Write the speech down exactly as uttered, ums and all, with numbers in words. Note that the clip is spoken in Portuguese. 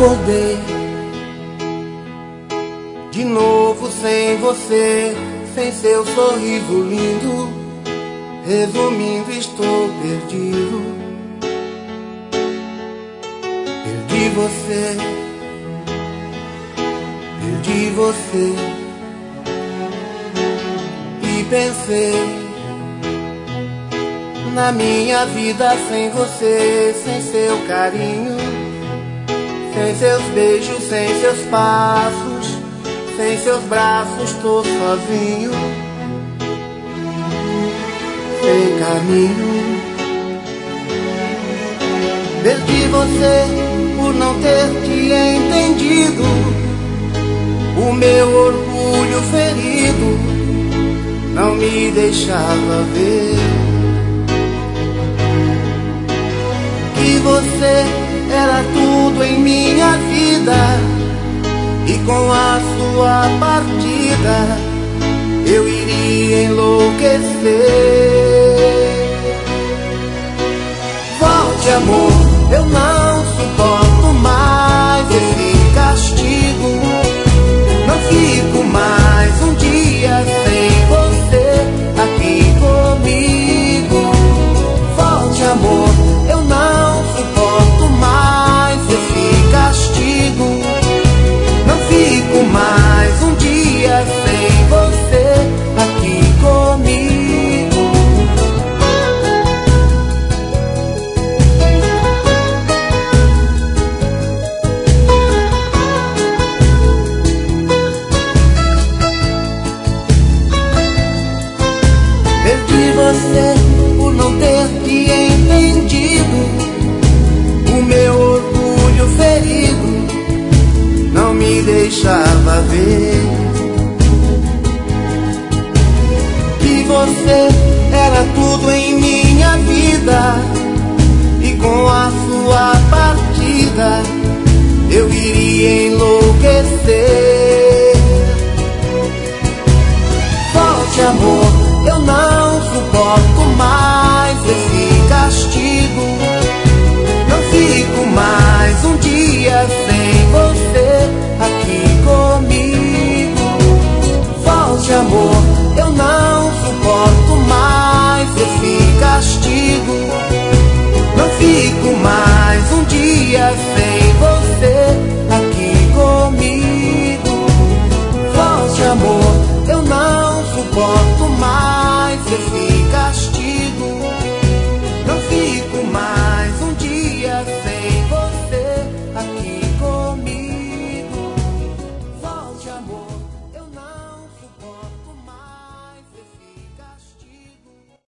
Acordei de novo sem você, sem seu sorriso lindo. Resumindo, estou perdido. Perdi você, perdi você. E pensei na minha vida sem você, sem seu carinho, sem seus beijos, sem seus passos, sem seus braços, tô sozinho, sem caminho. Perdi você por não ter te entendido, o meu orgulho ferido não me deixava ver que você era tudo em minha vida, e com a sua partida eu iria enlouquecer. Volte, amor, eu não suporto mais esse castigo. Não fico mais um dia sem você aqui comigo. Volte, amor, eu não suporto mais esse castigo. Não fico mais um dia sem você aqui comigo. Perdi você por não ter te entendido, o meu orgulho ferido não me deixava ver que você era tudo em minha vida, e com a sua partida eu iria enlouquecer. Volte, amor, eu não suporto mais esse castigo. Não fico mais um dia sem você aqui comigo. Volte, amor, eu não suporto mais esse castigo. Não fico mais um dia sem você aqui comigo. Volte, amor, eu não suporto mais esse